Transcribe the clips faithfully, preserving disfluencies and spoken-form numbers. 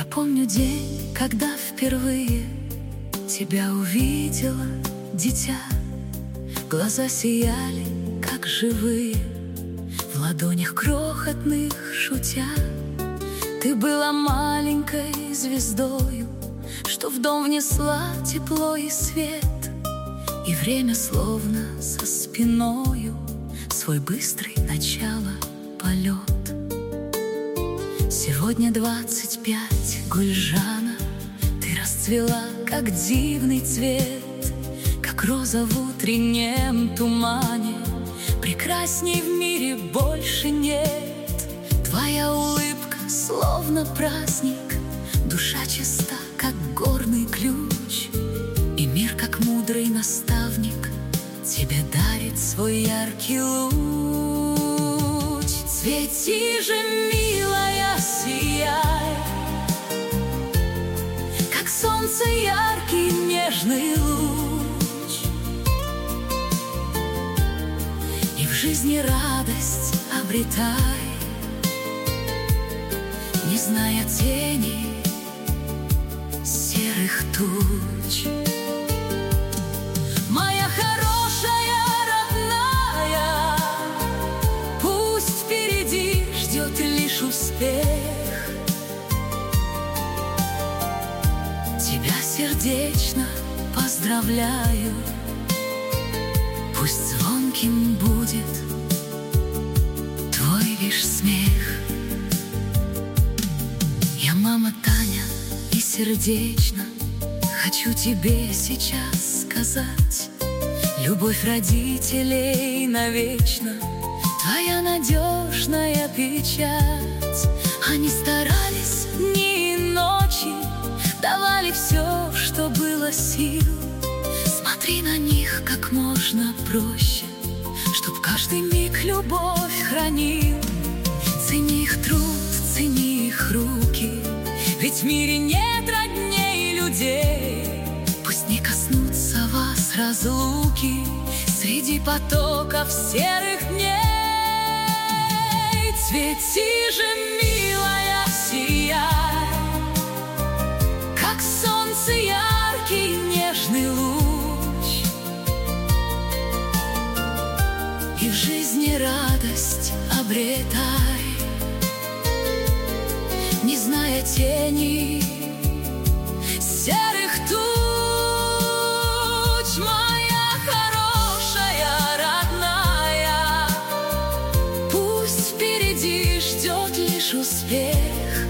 Я помню день, когда впервые тебя увидела, дитя. Глаза сияли, как живые, в ладонях крохотных шутя. Ты была маленькой звездою, что в дом внесла тепло и свет. И время словно за спиною свой быстрый начало полет. Сегодня двадцать пять, Гульжана, ты расцвела, как дивный цвет, как роза в утреннем тумане. Прекрасней в мире больше нет. Твоя улыбка словно праздник, душа чиста, как горный ключ, и мир, как мудрый наставник, тебе дарит свой яркий луч. Цвети же, милая, сияй, как солнце яркий нежный луч, и в жизни радость обретай, не зная тени серых туч. Моя хорошая, родная, пусть впереди ждет лишь успех. Тебя сердечно поздравляю, пусть звонким будет твой лишь смех. Я мама Таня, и сердечно хочу тебе сейчас сказать: любовь родителей навечно твоя надежная печать. Они старались дни и ночи, давали все, что было сил. Смотри на них как можно проще, чтоб каждый миг любовь хранил. Цени их труд, цени их руки, ведь в мире нет родней людей. Пусть не коснутся вас разлуки среди потоков серых дней. Цвети же, милая, сияй, как солнце яркий нежный луч, и в жизни радость обретай, не зная тени серых туч. Моя хорошая, родная, пусть впереди ждет лишь успех.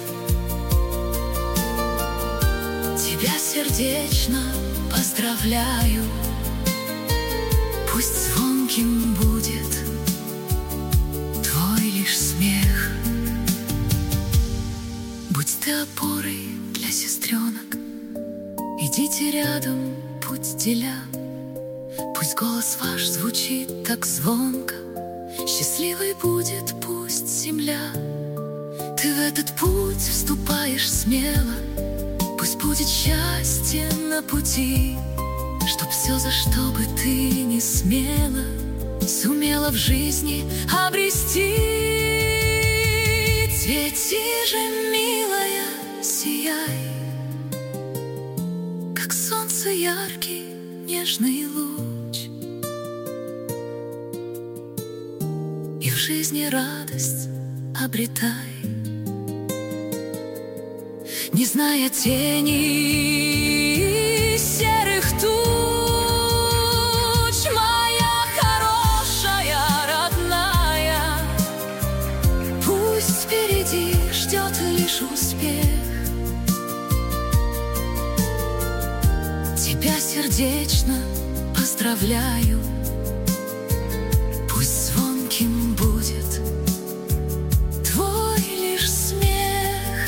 Тебя сердечно поздравляю, пусть звонким будет твой лишь смех. Будь ты опорой для сестренок, идите рядом, путь деля. Пусть голос ваш звучит так звонко, счастливой будет пусть земля. Ты в этот путь вступаешь смело, пусть будет счастье на пути, чтоб все, за что бы ты не смела, сумела в жизни обрести. Цвети же, милая, сияй, как солнце яркий нежный луч, и в жизни радость обретай, не зная тени серых туч. Моя хорошая, родная, пусть впереди ждет лишь успех. Тебя сердечно поздравляю, пусть звонким будет твой лишь смех.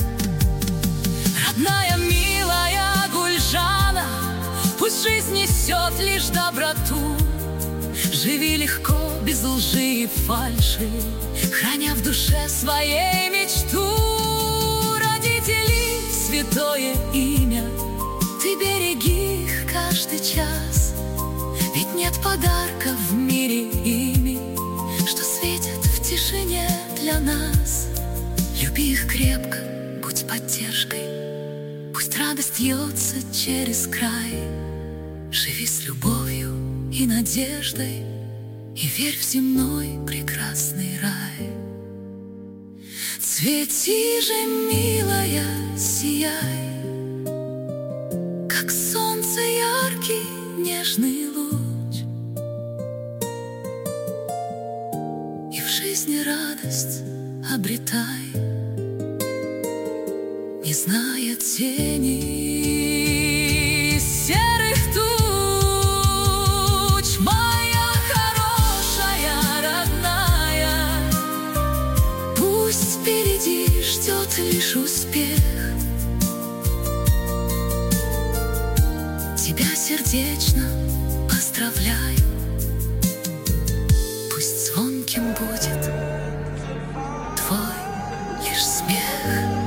Родная, милая Гульжана, пусть жизнь несет лишь доброту. Живи легко, без лжи и фальши, храня в душе своей мечту. Родителей святое имя, ты береги их каждый час, ведь нет подарка в мире ими, что светит в тишине для нас. Люби их крепко, будь поддержкой. Пусть радость льется через край. Живи с любовью и надеждой, и верь в земной прекрасный рай. Цвети же, милая, сияй, как солнце яркий, нежный луч, и в жизни радость обретай, не зная тени серых туч. Моя хорошая, родная, пусть впереди ждет лишь успех. Тебя сердечно поздравляю, пусть звонким будет твой лишь смех.